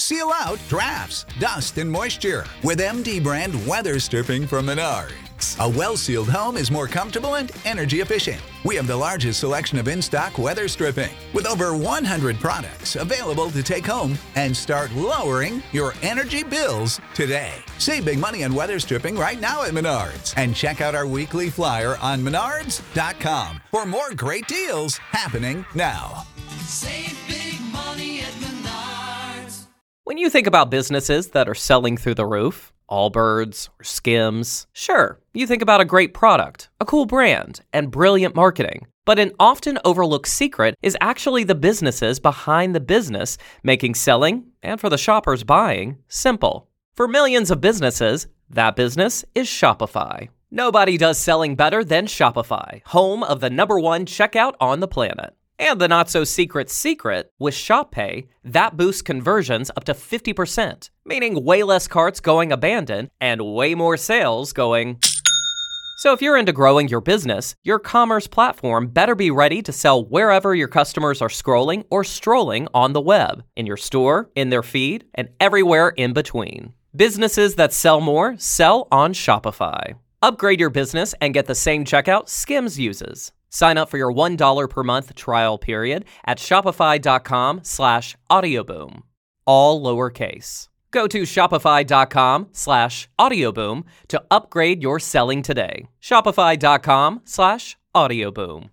seal out drafts, dust, and moisture with MD brand weather stripping from Menards. A well-sealed home is more comfortable and energy efficient. We have the largest selection of in-stock weather stripping with over 100 products available to take home and start lowering your energy bills today. Save big money on weather stripping right now at Menards and check out our weekly flyer on menards.com for more great deals happening now. Save big money at Menards. When you think about businesses that are selling through the roof, Allbirds or Skims, sure, you think about a great product, a cool brand, and brilliant marketing. But an often overlooked secret is actually the businesses behind the business making selling, and for the shoppers buying, simple. For millions of businesses, that business is Shopify. Nobody does selling better than Shopify, home of the #1 checkout on the planet. And the not-so-secret secret, with Shop Pay, that boosts conversions up to 50%, meaning way less carts going abandoned and way more sales going... So if you're into growing your business, your commerce platform better be ready to sell wherever your customers are scrolling or strolling on the web, in your store, in their feed, and everywhere in between. Businesses that sell more sell on Shopify. Upgrade your business and get the same checkout Skims uses. Sign up for your $1 per month trial period at shopify.com/audioboom. All lowercase. Go to shopify.com/audioboom to upgrade your selling today. Shopify.com/audioboom.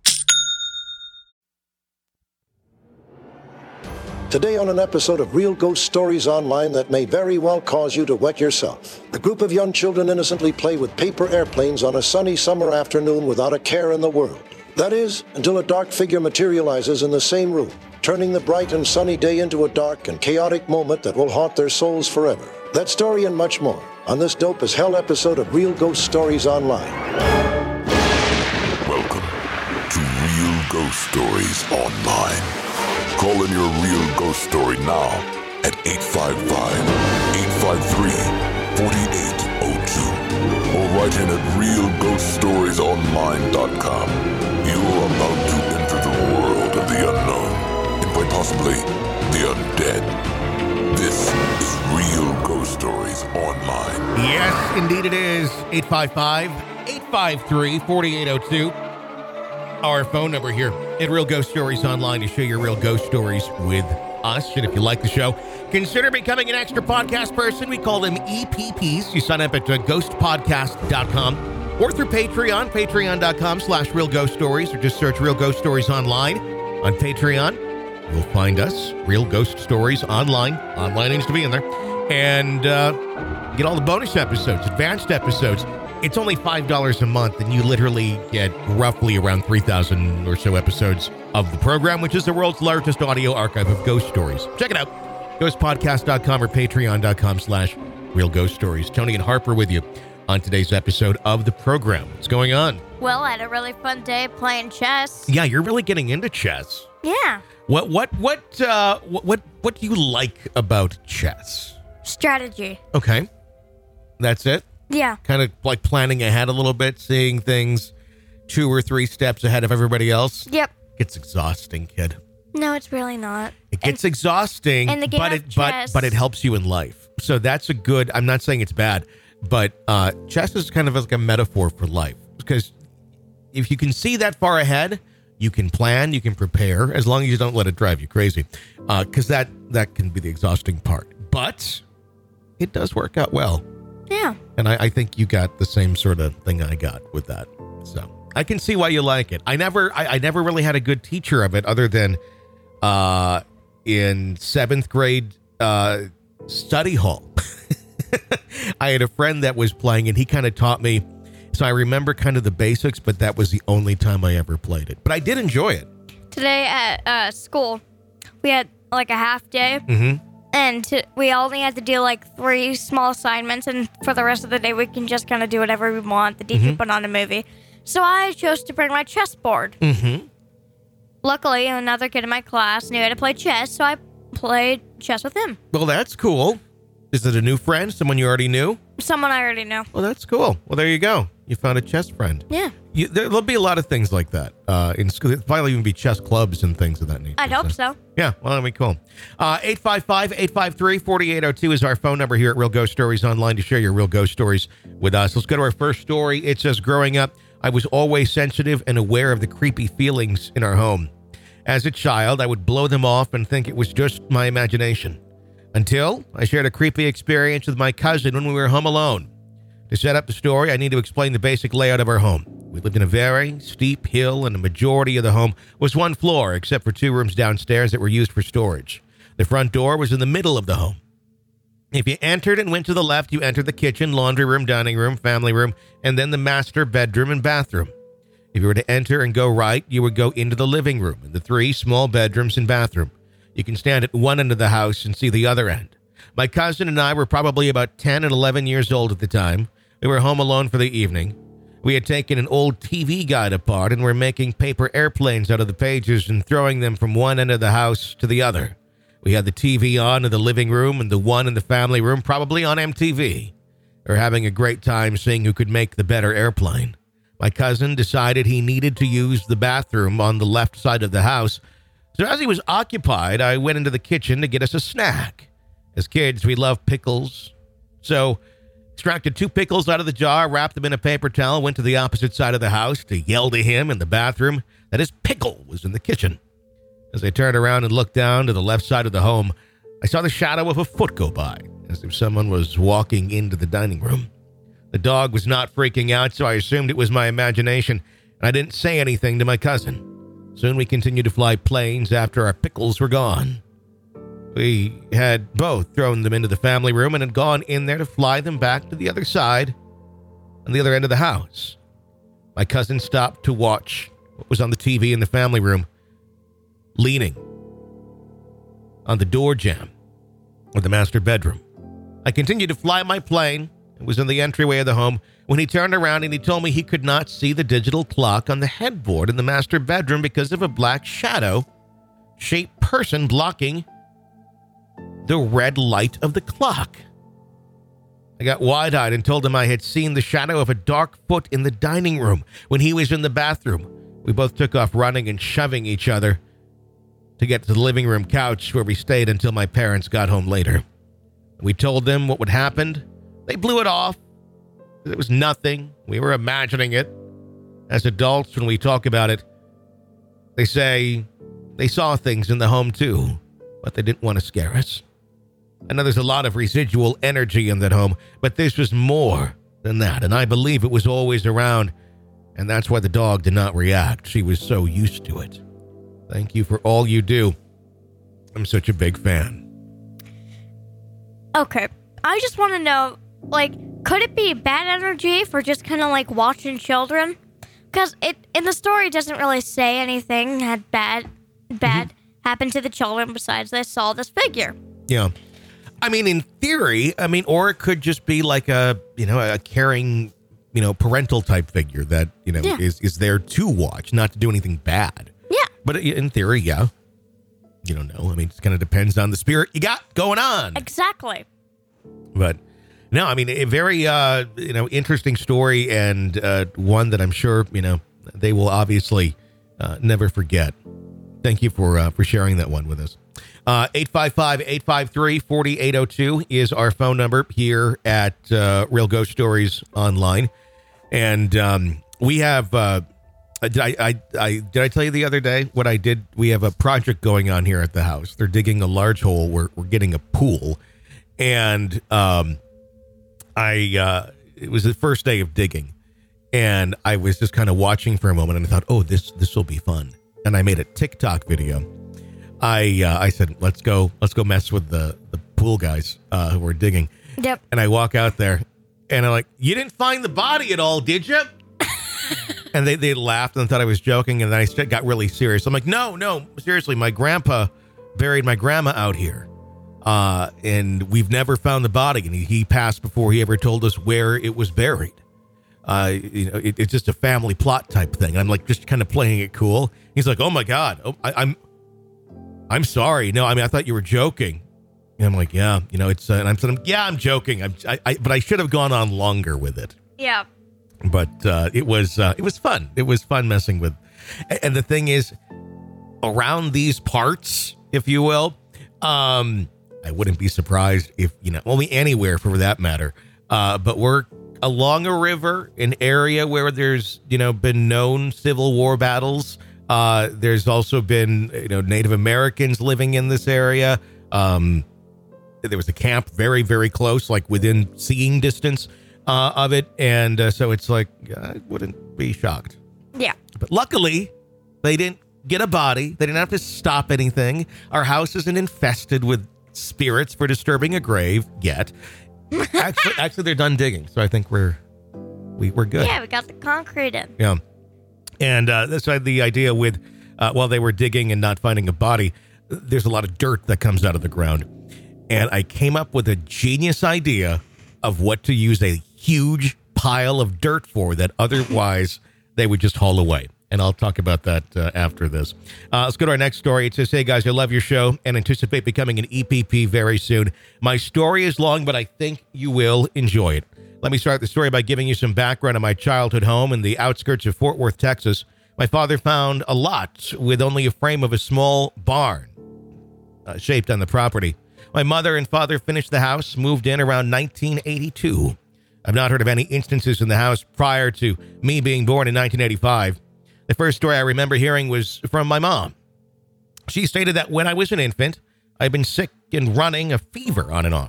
Today on an episode of Real Ghost Stories Online that may very well cause you to wet yourself. A group of young children innocently play with paper airplanes on a sunny summer afternoon without a care in the world. That is, until a dark figure materializes in the same room, turning the bright and sunny day into a dark and chaotic moment that will haunt their souls forever. That story and much more on this dope as hell episode of Real Ghost Stories Online. Welcome to Real Ghost Stories Online. Call in your real ghost story now at 855-853-4802 or write in at realghoststoriesonline.com. You're about to enter the world of the unknown and quite possibly the undead. This is Real Ghost Stories Online. Yes, indeed it is. 855-853-4802. Our phone number here at Real Ghost Stories Online to share your real ghost stories with us. And if you like the show, consider becoming an extra podcast person. We call them EPPs. You sign up at ghostpodcast.com or through Patreon, patreon.com/Real Ghost Stories, or just search Real Ghost Stories Online on Patreon. You'll find us, Real Ghost Stories Online. Online needs to be in there. And get all the bonus episodes, advanced episodes. It's only $5 a month, and you literally get roughly around 3,000 or so episodes of the program, which is the world's largest audio archive of ghost stories. Check it out. Ghostpodcast.com or patreon.com/Real Ghost Stories. Tony and Harper with you on today's episode of the program. What's going on? Well, I had a really fun day playing chess. Yeah, you're really getting into chess. Yeah. What do you like about chess? Strategy. Okay. That's it? Yeah. Kind of like planning ahead a little bit, seeing things 2 or 3 steps ahead of everybody else. Yep. It's exhausting, kid. No, it's really not. It gets exhausting, and the game of chess. but it helps you in life. So that's a good, I'm not saying it's bad, but chess is kind of like a metaphor for life. Because if you can see that far ahead, you can plan, you can prepare, as long as you don't let it drive you crazy. Because that can be the exhausting part. But it does work out well. Yeah. And I think you got the same sort of thing I got with that. So I can see why you like it. I never really had a good teacher of it other than in 7th grade study hall. I had a friend that was playing and he kind of taught me. So I remember kind of the basics, but that was the only time I ever played it. But I did enjoy it. Today at school, we had like a half day. Mm-hmm. And we only had to do like 3 small assignments, and for the rest of the day, we can just kind of do whatever we want. The teacher put on a movie. So I chose to bring my chessboard. Mm-hmm. Luckily, another kid in my class knew how to play chess, so I played chess with him. Well, that's cool. Is it a new friend? Someone you already knew? Someone I already know. Well, that's cool. Well, there you go. You found a chess friend. Yeah. There'll be a lot of things like that. In school, there'll probably even be chess clubs and things of that nature. I'd hope so. Yeah, well, that'd be cool. 855-853-4802 is our phone number here at Real Ghost Stories Online to share your real ghost stories with us. Let's go to our first story. It says, growing up, I was always sensitive and aware of the creepy feelings in our home. As a child, I would blow them off and think it was just my imagination. Until I shared a creepy experience with my cousin when we were home alone. To set up the story, I need to explain the basic layout of our home. We lived in a very steep hill, and the majority of the home was one floor, except for 2 rooms downstairs that were used for storage. The front door was in the middle of the home. If you entered and went to the left, you entered the kitchen, laundry room, dining room, family room, and then the master bedroom and bathroom. If you were to enter and go right, you would go into the living room and the 3 small bedrooms and bathroom. You can stand at one end of the house and see the other end. My cousin and I were probably about 10 and 11 years old at the time. We were home alone for the evening. We had taken an old TV guide apart and were making paper airplanes out of the pages and throwing them from one end of the house to the other. We had the TV on in the living room and the one in the family room probably on MTV. We were having a great time seeing who could make the better airplane. My cousin decided he needed to use the bathroom on the left side of the house. So as he was occupied, I went into the kitchen to get us a snack. As kids, we love pickles. So extracted 2 pickles out of the jar, wrapped them in a paper towel, went to the opposite side of the house to yell to him in the bathroom that his pickle was in the kitchen. As I turned around and looked down to the left side of the home, I saw the shadow of a foot go by, as if someone was walking into the dining room. The dog was not freaking out, so I assumed it was my imagination, and I didn't say anything to my cousin. Soon we continued to fly planes after our pickles were gone. We had both thrown them into the family room and had gone in there to fly them back to the other side, on the other end of the house. My cousin stopped to watch what was on the TV in the family room, leaning on the door jamb of the master bedroom. I continued to fly my plane. It was in the entryway of the home when he turned around and he told me he could not see the digital clock on the headboard in the master bedroom because of a black shadow-shaped person blocking the red light of the clock. I got wide-eyed and told him I had seen the shadow of a dark foot in the dining room when he was in the bathroom. We both took off running and shoving each other to get to the living room couch where we stayed until my parents got home later. We told them what would happen. They blew it off. It was nothing. We were imagining it. As adults, when we talk about it, they say they saw things in the home too, but they didn't want to scare us. I know there's a lot of residual energy in that home, but this was more than that, and I believe it was always around, and that's why the dog did not react. She was so used to it. Thank you for all you do. I'm such a big fan. Okay. I just want to know, could it be bad energy for just kind of watching children? Because in the story, it doesn't really say anything had bad happened to the children besides they saw this figure. Yeah. I mean, in theory, or it could just be like a caring, parental type figure that, is there to watch, not to do anything bad. Yeah. But in theory, yeah. You don't know. I mean, it kind of depends on the spirit you got going on. Exactly. But no, I mean, a very, interesting story and one that I'm sure, they will obviously never forget. Thank you for sharing that one with us. 855-853-4802 is our phone number here at Real Ghost Stories Online. And we have, did I tell you the other day what I did? We have a project going on here at the house. They're digging a large hole. We're getting a pool. And it was the first day of digging. And I was just kind of watching for a moment and I thought, oh, this will be fun. And I made a TikTok video. I said, let's go mess with the pool guys who were digging. Yep. And I walk out there and I'm like, you didn't find the body at all, did you? And they laughed and thought I was joking. And then I got really serious. I'm like, no, seriously, my grandpa buried my grandma out here. And we've never found the body. And he passed before he ever told us where it was buried. It's just a family plot type thing. I'm like, just kind of playing it cool. He's like, oh my God. Oh, I'm sorry. No, I mean, I thought you were joking. And I'm like, yeah, it's, and I'm saying, yeah, I'm joking. But I should have gone on longer with it. Yeah. But it was fun. It was fun messing with. And the thing is, around these parts, if you will, I wouldn't be surprised if, only anywhere for that matter. But we're along a river, an area where there's, been known Civil War battles. There's also been, Native Americans living in this area. There was a camp very, very close, like within seeing distance of it. And so it's like, I wouldn't be shocked. Yeah. But luckily, they didn't get a body. They didn't have to stop anything. Our house isn't infested with spirits for disturbing a grave yet. Actually, they're done digging. So I think we're good. Yeah, we got the concrete in. Yeah. And that's why the idea with, while they were digging and not finding a body, there's a lot of dirt that comes out of the ground. And I came up with a genius idea of what to use a huge pile of dirt for that otherwise they would just haul away. And I'll talk about that after this. Let's go to our next story. It says, hey, guys, I love your show and anticipate becoming an EPP very soon. My story is long, but I think you will enjoy it. Let me start the story by giving you some background on my childhood home in the outskirts of Fort Worth, Texas. My father found a lot with only a frame of a small barn shaped on the property. My mother and father finished the house, moved in around 1982. I've not heard of any instances in the house prior to me being born in 1985. The first story I remember hearing was from my mom. She stated that when I was an infant, I'd been sick and running a fever on and off.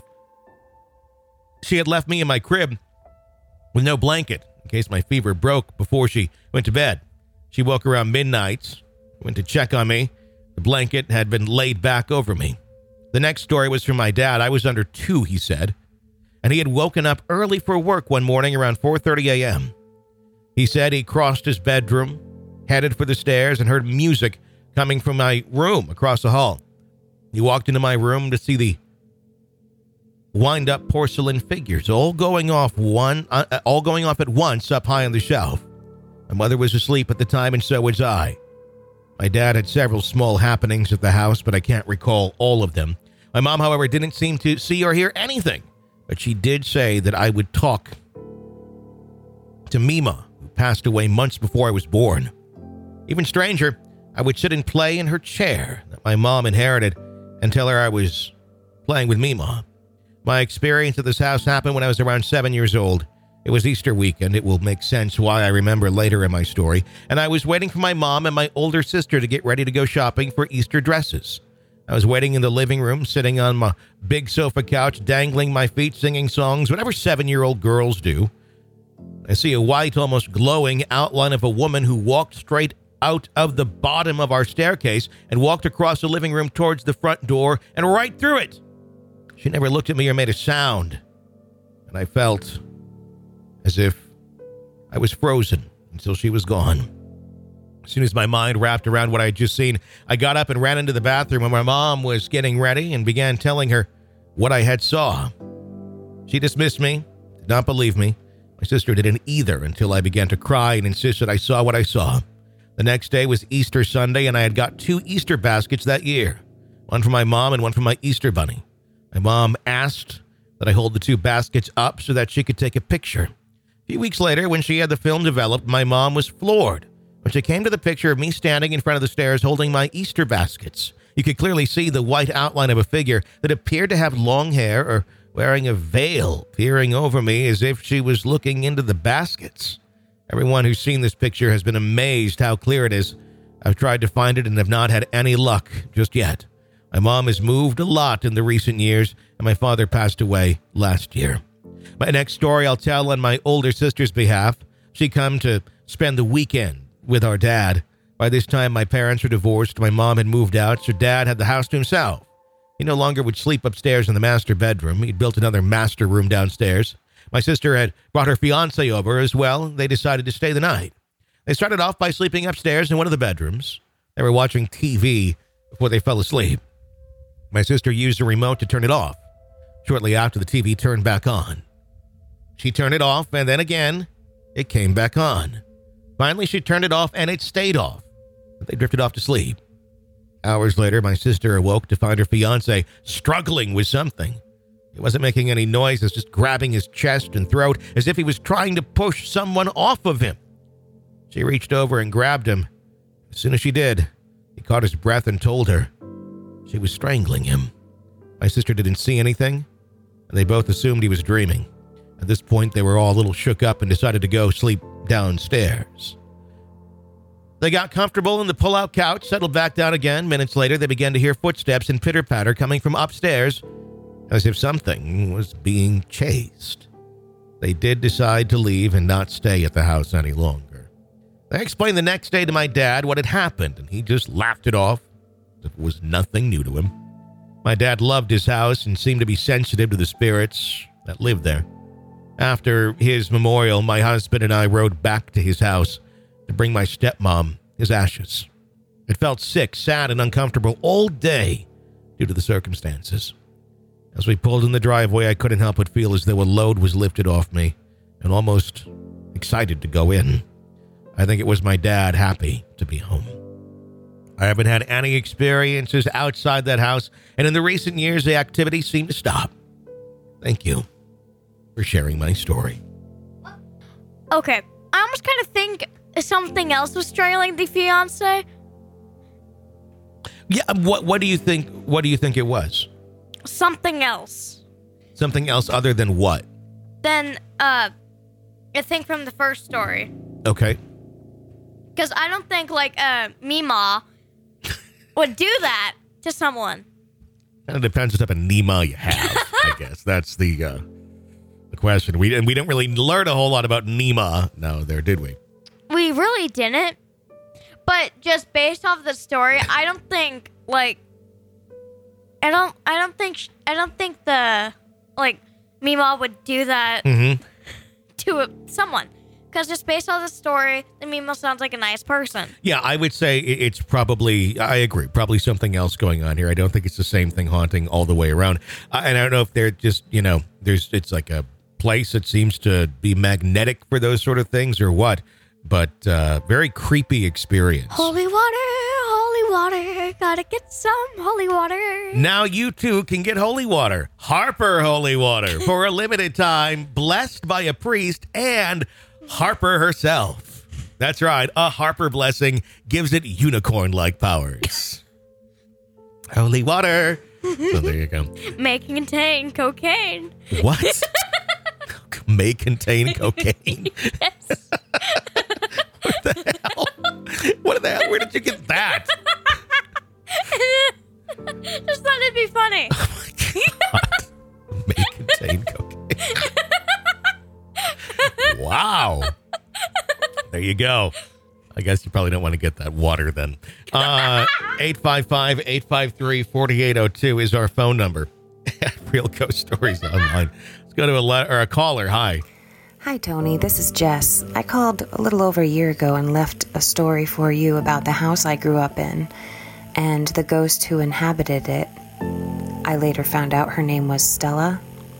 She had left me in my crib with no blanket in case my fever broke before she went to bed. She woke around midnight, went to check on me. The blanket had been laid back over me. The next story was from my dad. I was under 2, he said, and he had woken up early for work one morning around 4:30 a.m. He said he crossed his bedroom, headed for the stairs, and heard music coming from my room across the hall. He walked into my room to see the wind-up porcelain figures all going off at once up high on the shelf. My mother was asleep at the time, and so was I. My dad had several small happenings at the house, but I can't recall all of them. My mom, however, didn't seem to see or hear anything, but she did say that I would talk to Mima, who passed away months before I was born. Even stranger, I would sit and play in her chair that my mom inherited and tell her I was playing with Mima. My experience at this house happened when I was around 7 years old. It was Easter weekend. It will make sense why I remember later in my story. And I was waiting for my mom and my older sister to get ready to go shopping for Easter dresses. I was waiting in the living room, sitting on my big sofa couch, dangling my feet, singing songs, whatever 7-year-old girls do. I see a white, almost glowing outline of a woman who walked straight out of the bottom of our staircase and walked across the living room towards the front door and right through it. She never looked at me or made a sound. And I felt as if I was frozen until she was gone. As soon as my mind wrapped around what I had just seen, I got up and ran into the bathroom where my mom was getting ready and began telling her what I had saw. She dismissed me, did not believe me. My sister didn't either until I began to cry and insist that I saw what I saw. The next day was Easter Sunday, and I had got 2 Easter baskets that year, one for my mom and one for my Easter bunny. My mom asked that I hold the 2 baskets up so that she could take a picture. A few weeks later, when she had the film developed, my mom was floored when she came to the picture of me standing in front of the stairs holding my Easter baskets. You could clearly see the white outline of a figure that appeared to have long hair or wearing a veil peering over me as if she was looking into the baskets. Everyone who's seen this picture has been amazed how clear it is. I've tried to find it and have not had any luck just yet. My mom has moved a lot in the recent years, and my father passed away last year. My next story I'll tell on my older sister's behalf. She come to spend the weekend with our dad. By this time, my parents were divorced. My mom had moved out, so Dad had the house to himself. He no longer would sleep upstairs in the master bedroom. He'd built another master room downstairs. My sister had brought her fiancé over as well. They decided to stay the night. They started off by sleeping upstairs in one of the bedrooms. They were watching TV before they fell asleep. My sister used a remote to turn it off. Shortly after, the TV turned back on. She turned it off, and then again, it came back on. Finally, she turned it off, and it stayed off. They drifted off to sleep. Hours later, my sister awoke to find her fiancé struggling with something. He wasn't making any noise, he was just grabbing his chest and throat as if he was trying to push someone off of him. She reached over and grabbed him. As soon as she did, he caught his breath and told her she was strangling him. My sister didn't see anything, and they both assumed he was dreaming. At this point, they were all a little shook up and decided to go sleep downstairs. They got comfortable in the pull-out couch, settled back down again. Minutes later, they began to hear footsteps and pitter-patter coming from upstairs, as if something was being chased. They did decide to leave and not stay at the house any longer. I explained the next day to my dad what had happened, and he just laughed it off, as if it was nothing new to him. My dad loved his house and seemed to be sensitive to the spirits that lived there. After his memorial, my husband and I rode back to his house to bring my stepmom his ashes. It felt sick, sad, and uncomfortable all day due to the circumstances. As we pulled in the driveway, I couldn't help but feel as though a load was lifted off me and almost excited to go in. I think it was my dad happy to be home. I haven't had any experiences outside that house, and in the recent years, the activity seemed to stop. Thank you for sharing my story. Okay, I almost kind of think something else was strangling the fiance. Yeah, what do you think? What do you think it was? Something else. Something else other than what? Then, I think from the first story. Okay. Because I don't think, Mima would do that to someone. It depends what type of Nima you have, I guess. That's the question. We didn't really learn a whole lot about Nima. No, there, did we? We really didn't. But just based off the story, I don't think, I don't think the, Mima would do that to someone. Because just based on the story, the Mima sounds like a nice person. Yeah, I would say it's probably, I agree, probably something else going on here. I don't think it's the same thing haunting all the way around. And I don't know if they're just, it's like a place that seems to be magnetic for those sort of things or what. But very creepy experience. Holy water, gotta get some holy water. Now you too can get holy water. Harper Holy Water for a limited time, blessed by a priest and Harper herself. That's right, a Harper blessing gives it unicorn-like powers. Holy water. So there you go. May contain cocaine. What? May contain cocaine? Yes. What the hell? What the hell? Where did you get that? Just thought it'd be funny. Oh my God. May contain cocaine. Wow. There you go. I guess you probably don't want to get that water then. 855-853-4802 is our phone number. Real Ghost Stories Online. Let's go to a caller. Hi. Hi, Tony. This is Jess. I called a little over a year ago and left a story for you about the house I grew up in and the ghost who inhabited it. I later found out her name was Stella.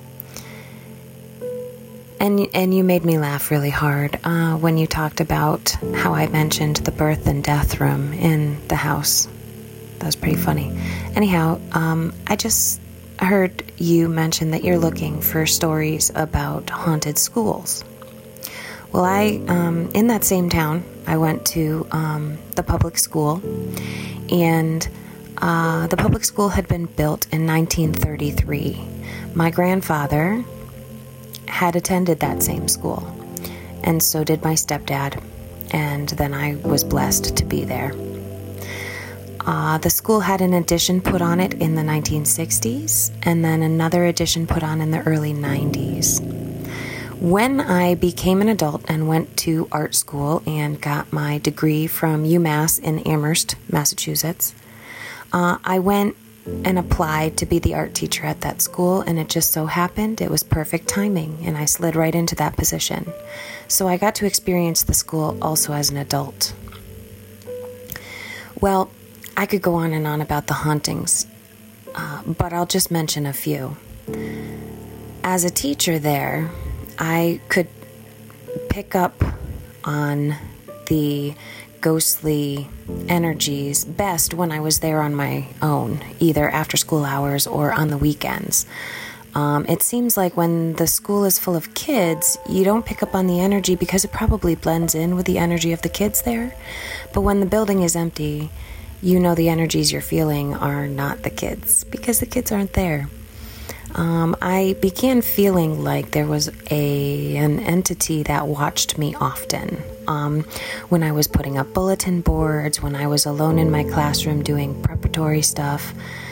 And you made me laugh really hard when you talked about how I mentioned the birth and death room in the house. That was pretty funny. Anyhow, I just heard you mention that you're looking for stories about haunted schools. Well, in that same town, I went to the public school, and the public school had been built in 1933. My grandfather had attended that same school, and so did my stepdad, and then I was blessed to be there. The school had an addition put on it in the 1960s, and then another addition put on in the early 90s. When I became an adult and went to art school and got my degree from UMass in Amherst, Massachusetts, I went and applied to be the art teacher at that school, and it just so happened it was perfect timing, and I slid right into that position. So I got to experience the school also as an adult. Well, I could go on and on about the hauntings, but I'll just mention a few. As a teacher there, I could pick up on the ghostly energies best when I was there on my own, either after school hours or on the weekends. It seems like when the school is full of kids, you don't pick up on the energy because it probably blends in with the energy of the kids there. But when the building is empty, you know the energies you're feeling are not the kids because the kids aren't there. I began feeling like there was an entity that watched me often. When I was putting up bulletin boards, when I was alone in my classroom doing preparatory stuff.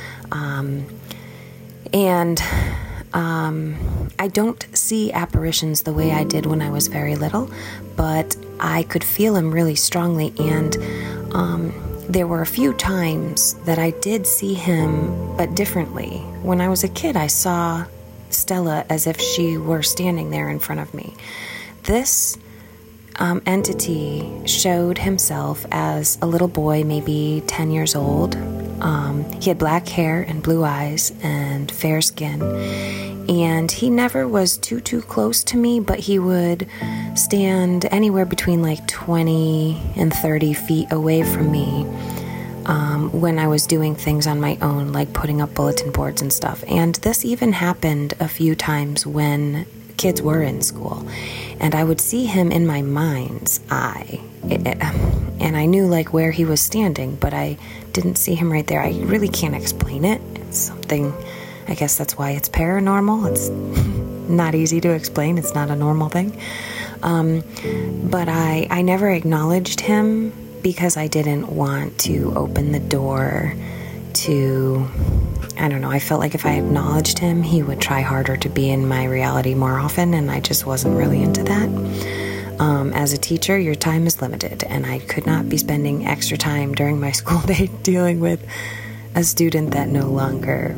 I don't see apparitions the way I did when I was very little, but I could feel him really strongly, and there were a few times that I did see him, but differently. When I was a kid, I saw Stella as if she were standing there in front of me. This entity showed himself as a little boy, maybe 10 years old. He had black hair and blue eyes and fair skin. And he never was too close to me, but he would stand anywhere between like 20 and 30 feet away from me when I was doing things on my own, like putting up bulletin boards and stuff. And this even happened a few times when kids were in school. And I would see him in my mind's eye. And I knew like where he was standing, but I didn't see him right there. I really can't explain it. It's something... I guess that's why it's paranormal. It's not easy to explain. It's not a normal thing. But I never acknowledged him because I didn't want to open the door to, I don't know, I felt like if I acknowledged him, he would try harder to be in my reality more often, and I just wasn't really into that. As a teacher, your time is limited, and I could not be spending extra time during my school day dealing with a student that no longer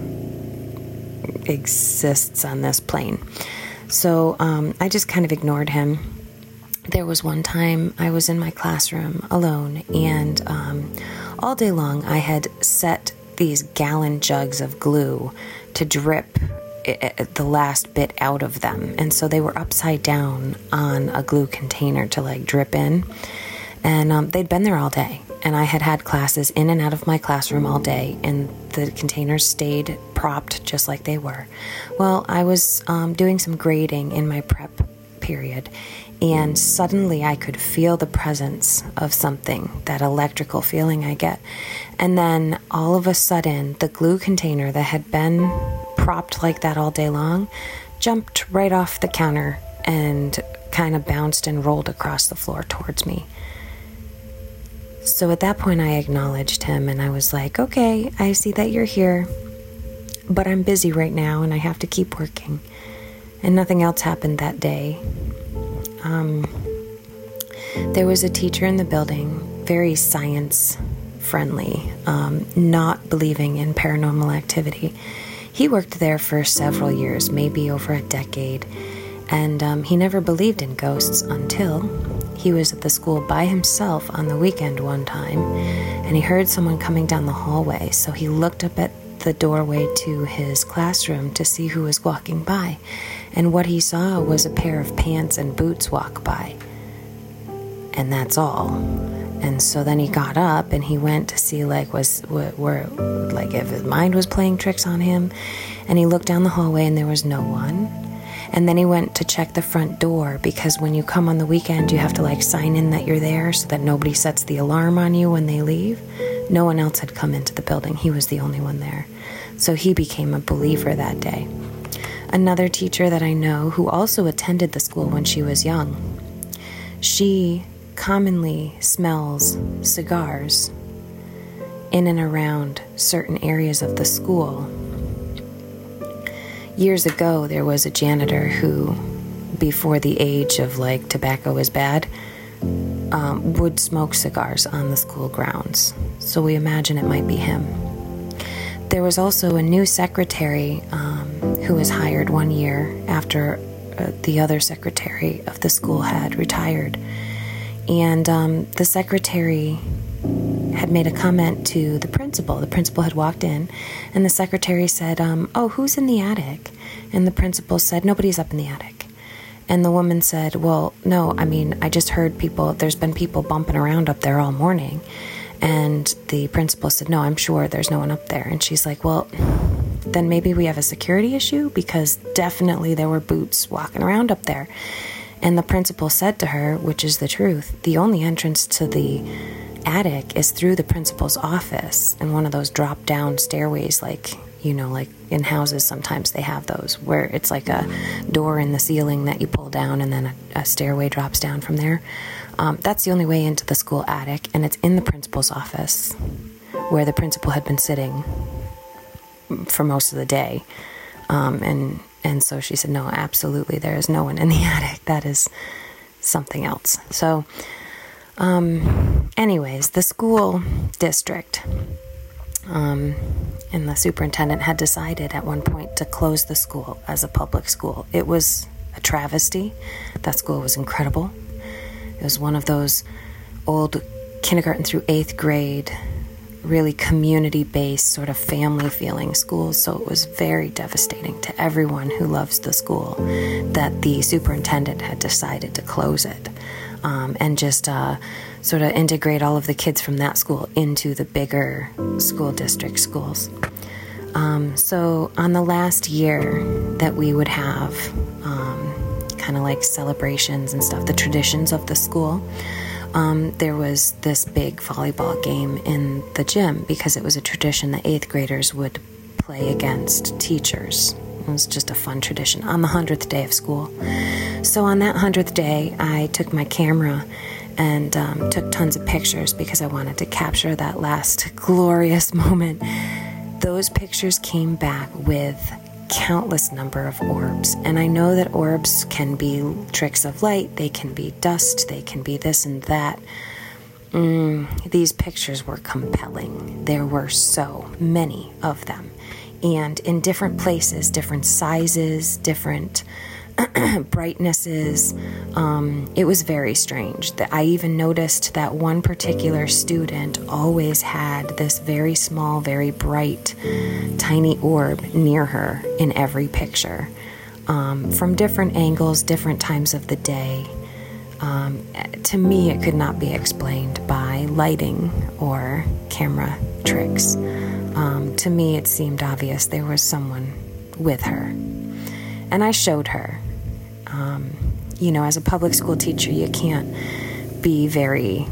exists on this plane. So I just kind of ignored him. There was one time I was in my classroom alone, and all day long I had set these gallon jugs of glue to drip the last bit out of them, and so they were upside down on a glue container to like drip in, and they'd been there all day. And I had classes in and out of my classroom all day, and the containers stayed propped just like they were. Well, I was doing some grading in my prep period, and suddenly I could feel the presence of something, that electrical feeling I get. And then all of a sudden, the glue container that had been propped like that all day long jumped right off the counter and kind of bounced and rolled across the floor towards me. So at that point, I acknowledged him, and I was like, okay, I see that you're here, but I'm busy right now, and I have to keep working. And nothing else happened that day. There was a teacher in the building, very science-friendly, not believing in paranormal activity. He worked there for several years, maybe over a decade, and he never believed in ghosts until he was at the school by himself on the weekend one time, and he heard someone coming down the hallway, so he looked up at the doorway to his classroom to see who was walking by, and what he saw was a pair of pants and boots walk by, and that's all. And so then he got up and he went to see like if his mind was playing tricks on him, and he looked down the hallway and there was no one. And then he went to check the front door, because when you come on the weekend, you have to like sign in that you're there so that nobody sets the alarm on you when they leave. No one else had come into the building. He was the only one there. So he became a believer that day. Another teacher that I know who also attended the school when she was young, she commonly smells cigars in and around certain areas of the school. Years ago, there was a janitor who, before the age of like tobacco is bad, would smoke cigars on the school grounds. So we imagine it might be him. There was also a new secretary who was hired one year after the other secretary of the school had retired. And the secretary had made a comment to the principal. The principal had walked in, and the secretary said, oh, who's in the attic? And the principal said, nobody's up in the attic. And the woman said, well, no, I mean, I just heard there's been people bumping around up there all morning. And the principal said, no, I'm sure there's no one up there. And she's like, well, then maybe we have a security issue, because definitely there were boots walking around up there. And the principal said to her, which is the truth, the only entrance to the attic is through the principal's office, and one of those drop down stairways, like in houses sometimes they have those where it's like a door in the ceiling that you pull down and then a stairway drops down from there. That's the only way into the school attic, and it's in the principal's office where the principal had been sitting for most of the day. And so she said, no, absolutely, there is no one in the attic. That is something else. So anyways, the school district and the superintendent had decided at one point to close the school as a public school. It was a travesty. That school was incredible. It was one of those old kindergarten through 8th grade, really community-based, sort of family-feeling schools. So it was very devastating to everyone who loves the school that the superintendent had decided to close it, and just sort of integrate all of the kids from that school into the bigger school district schools. So on the last year that we would have kind of like celebrations and stuff, the traditions of the school, there was this big volleyball game in the gym, because it was a tradition that 8th graders would play against teachers. It was just a fun tradition on the 100th day of school. So on that 100th day, I took my camera and took tons of pictures because I wanted to capture that last glorious moment. Those pictures came back with countless number of orbs. And I know that orbs can be tricks of light, they can be dust, they can be this and that. These pictures were compelling. There were so many of them. And in different places, different sizes, different brightnesses. It was very strange. I even noticed that one particular student always had this very small, very bright, tiny orb near her in every picture, from different angles, different times of the day. To me, it could not be explained by lighting or camera tricks. To me, it seemed obvious there was someone with her. And I showed her. As a public school teacher, you can't be very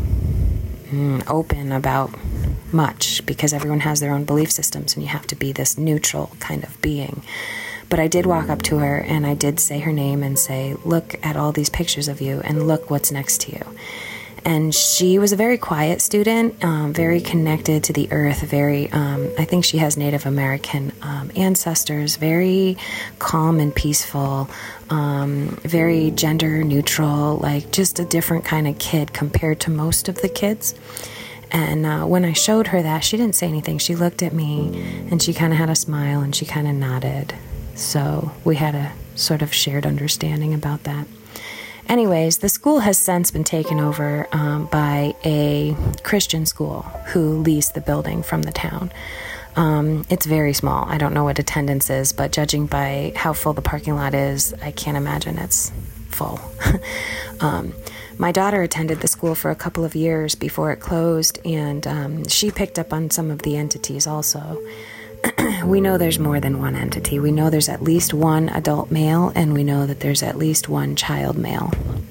open about much because everyone has their own belief systems and you have to be this neutral kind of being. But I did walk up to her and I did say her name and say, look at all these pictures of you and look what's next to you. And she was a very quiet student, very connected to the earth, very, I think she has Native American ancestors, very calm and peaceful, very gender neutral, like just a different kind of kid compared to most of the kids. And when I showed her that, she didn't say anything. She looked at me and she kind of had a smile and she kind of nodded. So we had a sort of shared understanding about that. Anyways, the school has since been taken over by a Christian school who leased the building from the town. It's very small. I don't know what attendance is, but judging by how full the parking lot is, I can't imagine it's full. My daughter attended the school for a couple of years before it closed, and she picked up on some of the entities also. We know there's more than one entity. We know there's at least one adult male, and we know that there's at least one child male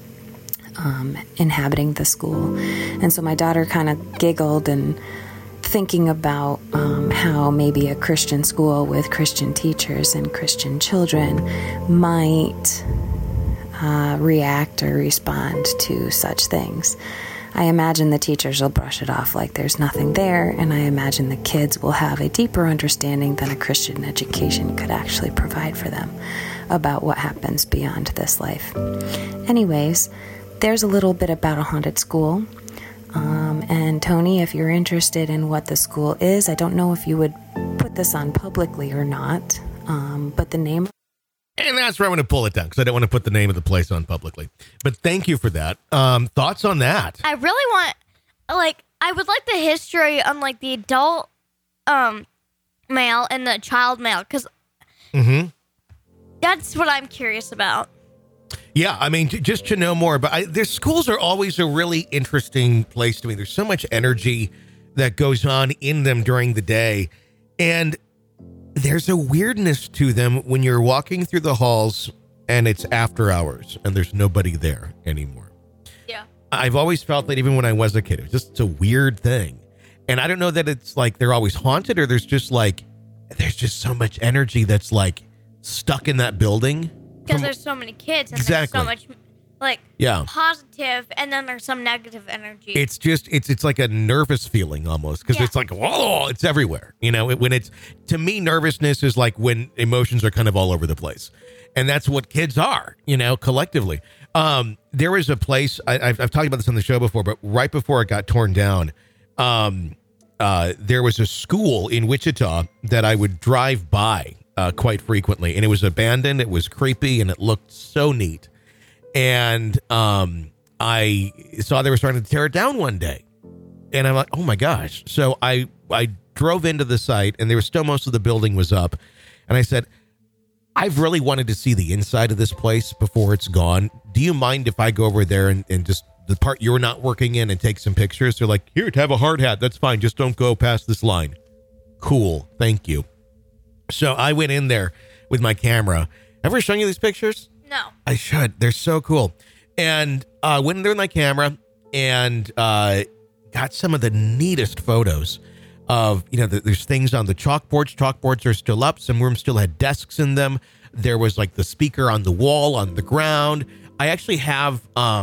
inhabiting the school. And so my daughter kind of giggled and thinking about how maybe a Christian school with Christian teachers and Christian children might react or respond to such things. I imagine the teachers will brush it off like there's nothing there, and I imagine the kids will have a deeper understanding than a Christian education could actually provide for them about what happens beyond this life. Anyways, there's a little bit about a haunted school. And Tony, if you're interested in what the school is, I don't know if you would put this on publicly or not, but the name... And that's where I'm going to pull it down because I don't want to put the name of the place on publicly. But thank you for that. Thoughts on that? I really want, I would like the history on, the adult male and the child male, because that's what I'm curious about. Yeah, I mean, just to know more. But their schools are always a really interesting place to me. There's so much energy that goes on in them during the day. And there's a weirdness to them when you're walking through the halls and it's after hours and there's nobody there anymore. Yeah. I've always felt that even when I was a kid, it was just a weird thing. And I don't know that it's like they're always haunted or there's just so much energy that's like stuck in that building. Because there's so many kids and Exactly. there's so much positive, and then there's some negative energy. It's just it's like a nervous feeling almost because it's like, whoa, it's everywhere. You know, to me, nervousness is like when emotions are kind of all over the place. And that's what kids are, you know, collectively. There was a place, I've talked about this on the show before, but right before it got torn down, there was a school in Wichita that I would drive by quite frequently. And it was abandoned. It was creepy and it looked so neat. And I saw they were starting to tear it down one day. And I'm like, oh my gosh. So I drove into the site and there was still most of the building was up. And I said, I've really wanted to see the inside of this place before it's gone. Do you mind if I go over there and just the part you're not working in and take some pictures? They're like, here, have a hard hat. That's fine. Just don't go past this line. Cool. Thank you. So I went in there with my camera. Ever shown you these pictures? No. I should. They're so cool. And went in there with my camera and got some of the neatest photos of, you know, there's things on the chalkboards. Chalkboards are still up. Some rooms still had desks in them. There was like the speaker on the wall, on the ground. I actually have,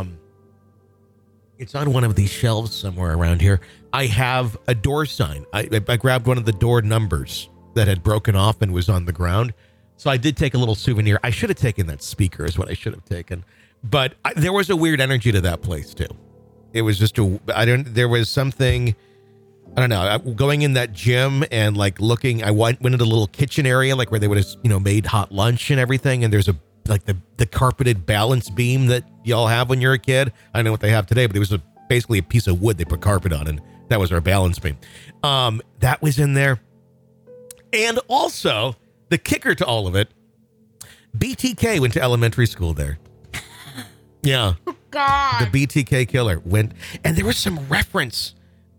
it's on one of these shelves somewhere around here. I have a door sign. I grabbed one of the door numbers that had broken off and was on the ground. So I did take a little souvenir. I should have taken that speaker is what I should have taken. But there was a weird energy to that place too. It was just there was something, I don't know, going in that gym and like looking, I went into a little kitchen area, like where they would have, you know, made hot lunch and everything. And there's like the carpeted balance beam that y'all have when you're a kid. I don't know what they have today, but it was basically a piece of wood they put carpet on, and that was our balance beam. That was in there. And also, the kicker to all of it, BTK went to elementary school there. Yeah. Oh, God. The BTK killer went, and there was some reference.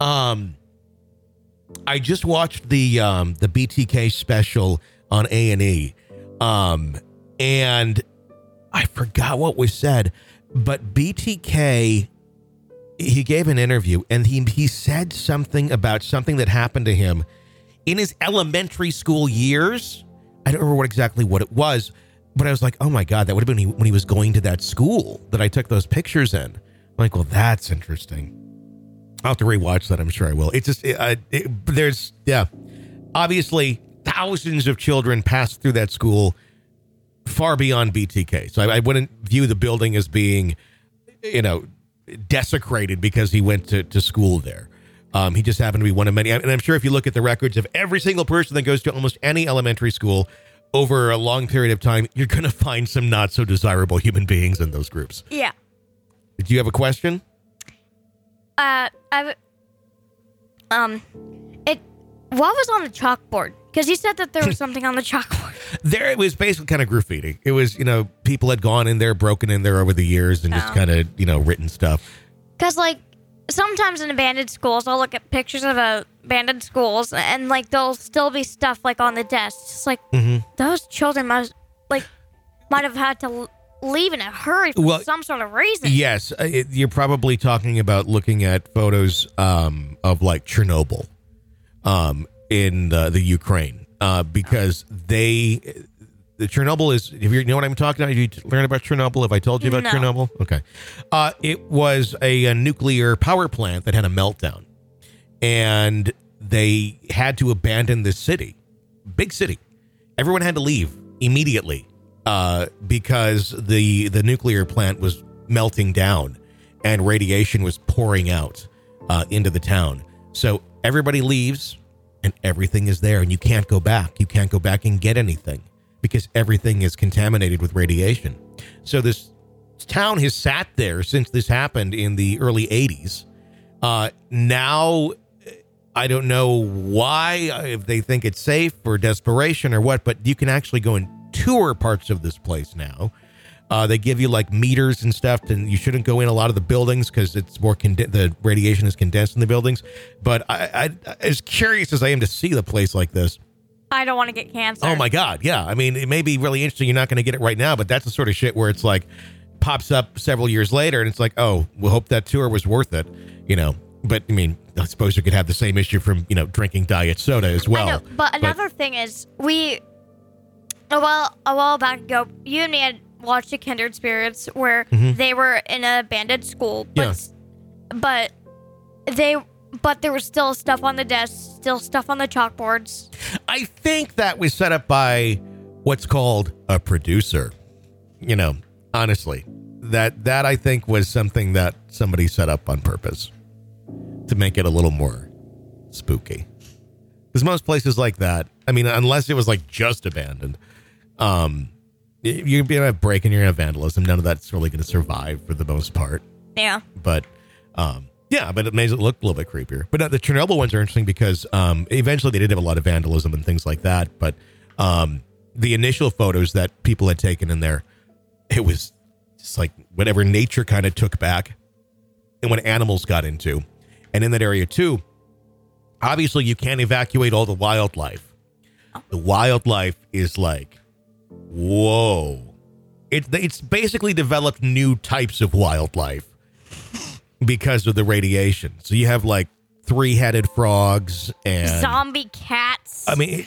I just watched the BTK special on A&E, and I forgot what was said, but BTK, he gave an interview, and he said something about something that happened to him in his elementary school years. I don't remember exactly what it was, but I was like, oh my God, that would have been when he was going to that school that I took those pictures in. I'm like, well, that's interesting. I'll have to rewatch that. I'm sure I will. It's just, there's, obviously thousands of children pass through that school far beyond BTK. So I wouldn't view the building as being, you know, desecrated because he went to school there. He just happened to be one of many. And I'm sure if you look at the records of every single person that goes to almost any elementary school over a long period of time, you're going to find some not so desirable human beings in those groups. Yeah. Do you have a question? What was on the chalkboard? Because you said that there was something on the chalkboard. There, it was basically kind of graffiti. It was, you know, people had gone in there, broken in there over the years and just kind of, you know, written stuff. Because, like, sometimes in abandoned schools, I'll look at pictures of abandoned schools, and, like, there'll still be stuff, like, on the desk. It's like, those children might have had to leave in a hurry for some sort of reason. Yes, you're probably talking about looking at photos of, like, Chernobyl in the Ukraine, because the Chernobyl is, if you know what I'm talking about, have you learned about Chernobyl? Have I told you about Chernobyl? Okay. It was a nuclear power plant that had a meltdown, and they had to abandon this city, big city. Everyone had to leave immediately because the nuclear plant was melting down and radiation was pouring out into the town. So everybody leaves and everything is there, and you can't go back. You can't go back and get anything because everything is contaminated with radiation. So this town has sat there since this happened in the early 80s. Now, I don't know why, if they think it's safe or desperation or what, but you can actually go and tour parts of this place now. They give you like meters and stuff, and you shouldn't go in a lot of the buildings because it's more the radiation is condensed in the buildings. But I as curious as I am to see the place like this, I don't want to get cancer. oh my God, yeah. I mean, it may be really interesting. You're not going to get it right now, but that's the sort of shit where it's like pops up several years later, and it's like, oh, we hope that tour was worth it, you know. But I mean, I suppose you could have the same issue from, you know, drinking diet soda as well. I know, but another thing is, a while back ago, you and me had watched a Kindred Spirits where they were in an abandoned school, but there was still stuff on the desks, still stuff on the chalkboards. I think that was set up by what's called a producer. You know, honestly, that I think was something that somebody set up on purpose to make it a little more spooky. Because most places like that, I mean, unless it was like just abandoned, you're going to have break and you're going to have vandalism. None of that's really going to survive for the most part. Yeah. But, but it makes it look a little bit creepier. But the Chernobyl ones are interesting because eventually they did have a lot of vandalism and things like that. But the initial photos that people had taken in there, it was just like whatever nature kind of took back and what animals got into. And in that area too, obviously you can't evacuate all the wildlife. The wildlife is like, whoa. It's basically developed new types of wildlife because of the radiation. So you have like 3-headed frogs and zombie cats. I mean,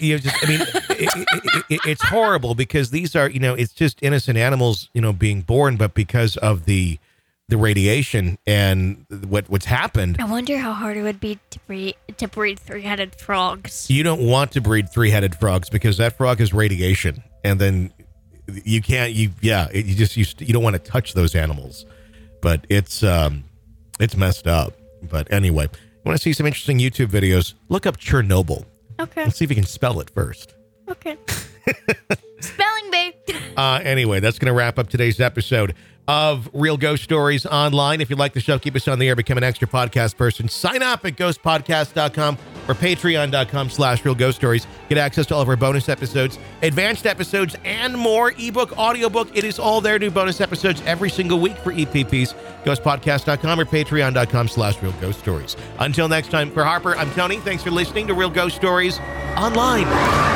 it's horrible because these are, you know, it's just innocent animals, you know, being born, but because of the radiation and what's happened. I wonder how hard it would be to breed 3-headed frogs. You don't want to breed 3-headed frogs because that frog is radiation, and then you can't. You don't want to touch those animals. But it's messed up. But anyway, you want to see some interesting YouTube videos? Look up Chernobyl. Okay. Let's see if you can spell it first. Okay. Spelling bee. Anyway, that's going to wrap up today's episode of Real Ghost Stories Online. If you like the show, keep us on the air, become an extra podcast person. Sign up at ghostpodcast.com or patreon.com/Real Ghost Stories. Get access to all of our bonus episodes, advanced episodes, and more. Ebook, audiobook. It is all there. New bonus episodes every single week for EPPs. Ghostpodcast.com or patreon.com/Real Ghost Stories. Until next time, for Harper, I'm Tony. Thanks for listening to Real Ghost Stories Online.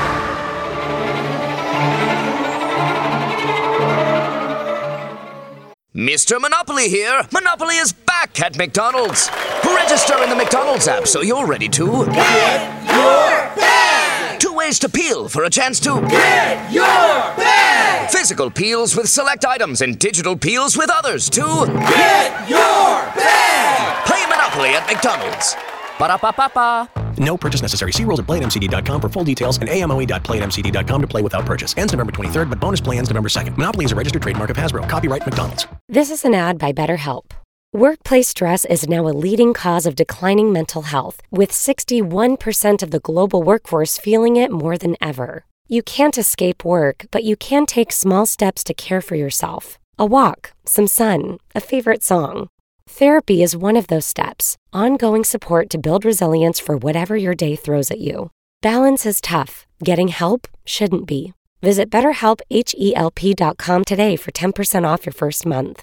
Mr. Monopoly here. Monopoly is back at McDonald's. Register in the McDonald's app so you're ready to get your bag. 2 ways to peel for a chance to get your bag. Physical peels with select items and digital peels with others to get your bag. Play Monopoly at McDonald's. Ba-da-ba-ba-ba. No purchase necessary. See rules at playatmcd.com for full details and amoe.playatmcd.com to play without purchase. Ends November 23rd, but bonus play ends November 2nd. Monopoly is a registered trademark of Hasbro. Copyright McDonald's. This is an ad by BetterHelp. Workplace stress is now a leading cause of declining mental health, with 61% of the global workforce feeling it more than ever. You can't escape work, but you can take small steps to care for yourself. A walk, some sun, a favorite song. Therapy is one of those steps. Ongoing support to build resilience for whatever your day throws at you. Balance is tough. Getting help shouldn't be. Visit BetterHelp.com today for 10% off your first month.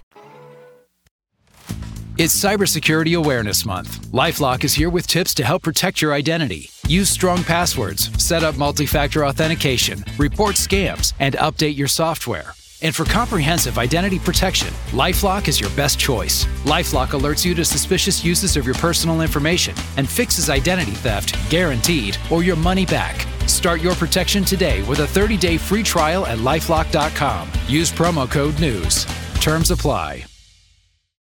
It's Cybersecurity Awareness Month. LifeLock is here with tips to help protect your identity. Use strong passwords, set up multi-factor authentication, report scams, and update your software. And for comprehensive identity protection, LifeLock is your best choice. LifeLock alerts you to suspicious uses of your personal information and fixes identity theft, guaranteed, or your money back. Start your protection today with a 30-day free trial at LifeLock.com. Use promo code NEWS. Terms apply.